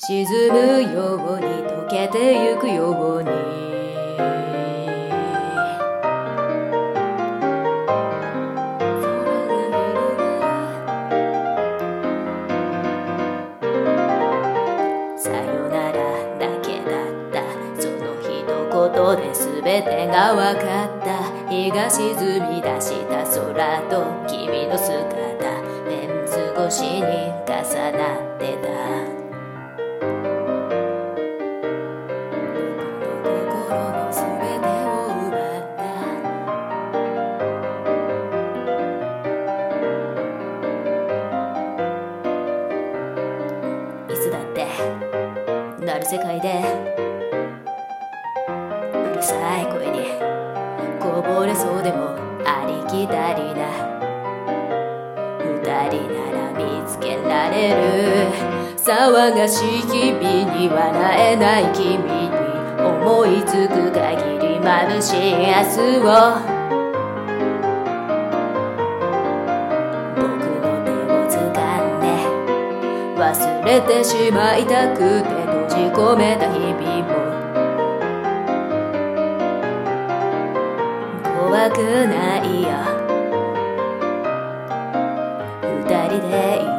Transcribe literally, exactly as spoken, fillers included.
沈むように溶けてゆくようにさよならだけだったその一言で全てがわかった日が沈み出した空と君の姿レンズ越しに重なってたいつだってなる世界でうるさい声にこぼれそうでもありきたりな二人なら見つけられる騒がしい日々に笑えない君に思いつく限り眩しい明日を僕の手を掴んで忘れてしまいたくて閉じ込めた日々も怖くないよ二人で